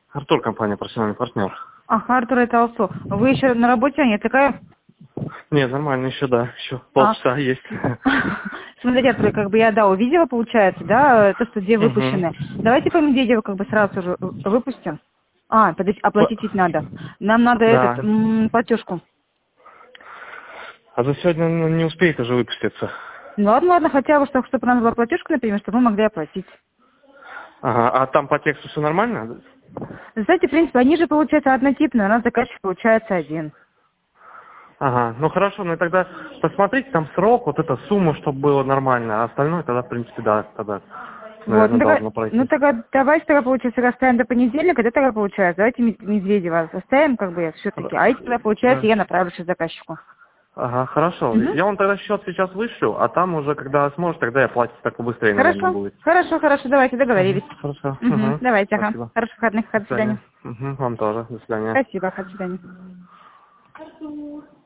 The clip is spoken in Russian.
Артур, компания «Профессиональный партнер». Ага, Артур, это Алсу. Вы еще на работе, а нет, такая? Нет, нормально, еще да, еще полчаса есть. Смотрите, Артур, как бы я, да, увидела, получается, да, то, что где Мгм. выпущены. Давайте по неделю как бы сразу же выпустим. А, подожди, оплатить ведь надо. Нам надо Да. платежку. А за сегодня не успеет уже выпуститься. Ну ладно, ладно, хотя бы, чтобы у нас была платежка, например, чтобы мы могли оплатить. Ага, а там по тексту все нормально? Знаете, в принципе, они же, получается, однотипные, у нас заказчик получается один. Ага, ну хорошо, ну и тогда посмотрите там срок, вот эта сумма, чтобы было нормально, а остальное тогда, в принципе, да, тогда, Вот, наверное, должно ну пройти. тогда давайте тогда, получается, оставим до понедельника, да, тогда получается, давайте Медведева оставим, как бы, все-таки, а эти тогда, получается, я направлю сейчас заказчику. Ага, хорошо. Угу. Я вам тогда счет сейчас вышлю, а там уже, когда сможешь, тогда я платить так быстрее, наверное, Хорошо, будет. хорошо, давайте договорились. Хорошо. Угу. Давайте, ага. Спасибо. Хороших выходных, До до свидания. свидания. Вам тоже. До свидания. Спасибо, до свидания.